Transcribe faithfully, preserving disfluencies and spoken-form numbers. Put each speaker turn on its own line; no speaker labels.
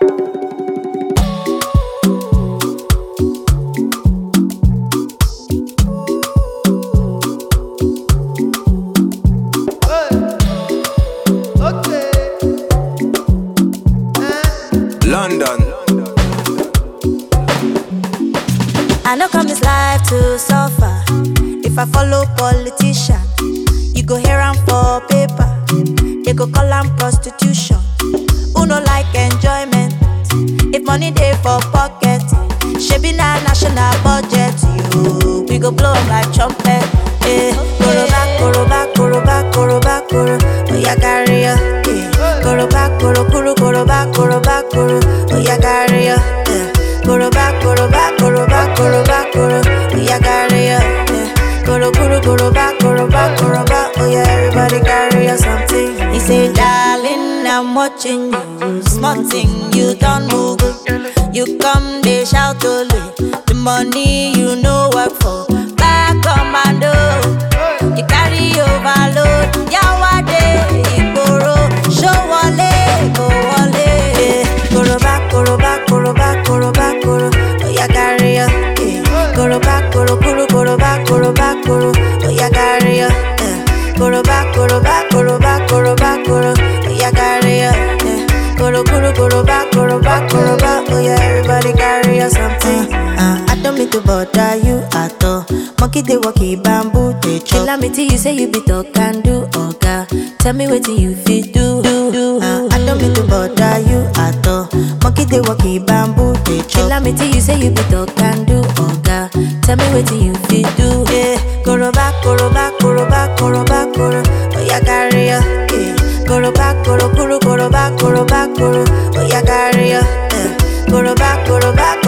London.
I know come this life to suffer. If I follow politician, you go hear am for paper. They go call am prostitution. Who no like enjoyment? If money dey for pocket, shebi na national budget. You, we go blow am like trumpet. Eh, koroba, koroba, koroba, koroba, koro. Oya carry ya. Eh, koroba, koro, koro, koroba, koroba, koro. Oya carry ya. Eh, koroba, koroba, koroba, koroba, koro. Oya carry ya. Eh, koro, koro, koroba, koroba, koroba. Oya everybody carry ya something. He say, darling, I'm watching you. Small thing, you don't move. You come, they shout only. The money you know work for. Back commando, you carry overload. Yawade, Igboro, show wale, go wale. Koroba, koroba, koroba, koroba, koro. Oya carry ya. Koroba, koro, koro, koroba, koroba, koro. Oya carry ya. Koroba, koroba, koroba, koroba, koro. Oya carry ya. Koro, koro, koroba, koroba, koroba. Oya everybody carry ya something. Uh, I don't mean to bother you at all. Monkey they walkie bamboo they chop. Tell me till you say you be talk and do oga. Tell me what you fit do. do, do. Uh, I don't mean to bother you at all. Monkey they walkie bamboo they chop. Tell me till you say you be talk and do oga. Tell me what you fit do. Yeah, koroba, koroba, koroba, koroba, koro. Oya carry ya. Yeah, koroba, koro, koro, koroba, koroba, koro. Oya carry ya. Yeah, koroba, koroba.